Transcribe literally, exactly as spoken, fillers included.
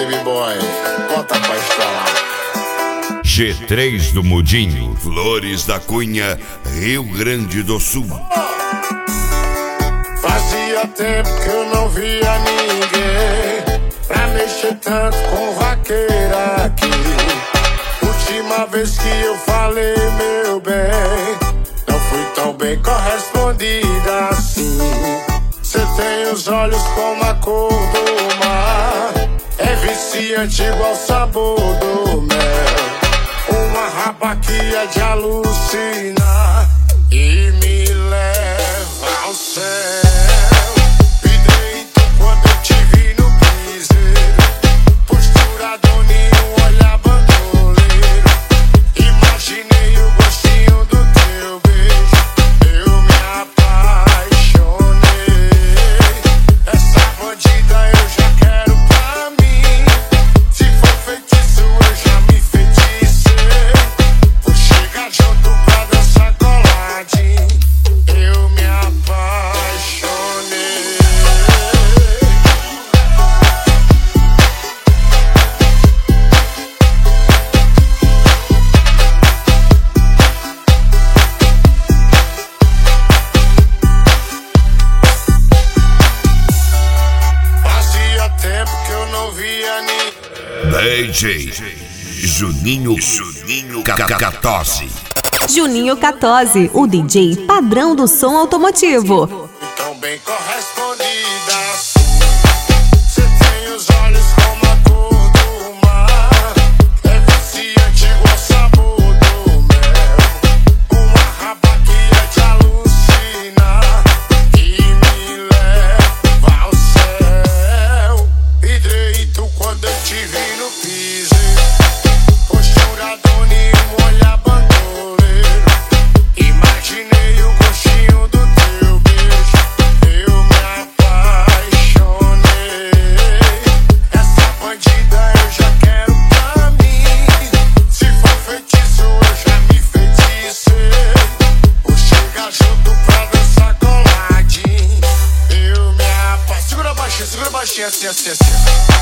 baby boy, bota pra estralar. G três do Mudinho, Flores da Cunha, Rio Grande do Sul. Fazia tempo que eu não via ninguém pra mexer tanto com vaqueira aqui. Última vez que eu falei, meu bem, não fui tão bem correspondida assim. Cê tem os olhos como a cor do mar, é viciante igual o sabor do mel. Uma raba que é de alucinar e me leva ao céu. Vidreito quando eu te vi no piseiro, postura doninho, olhar bandoleiro. Imaginei o gostinho do teu beijo, eu me apaixonei. Essa bandida eu já quero pra mim, se for feitiço eu já me feticei. Vou chegar junto pra dançar coladinho, eu me apaixonei. Fazia tempo que eu não via ninguém. D J Juninho, Juninho Catose. Juninho Catose, o D J padrão do som automotivo. Tão bem correspondida assim. Cê tem os olhos como a cor do mar, é viciante igual o sabor do mel. Uma raba que é de alucinar e me leva ao céu. Vidreito quando eu te vi no piseiro, postura doninho, olhar bandoleiro. Imaginei o gostinho do teu beijo, eu me apaixonei. Essa bandida eu já quero pra mim, se for feitiço eu já me feticei. Vou chegar junto pra dançar coladinho, eu me apaixonei. Segura baixinho, segura baixinho, assim, assim, assim.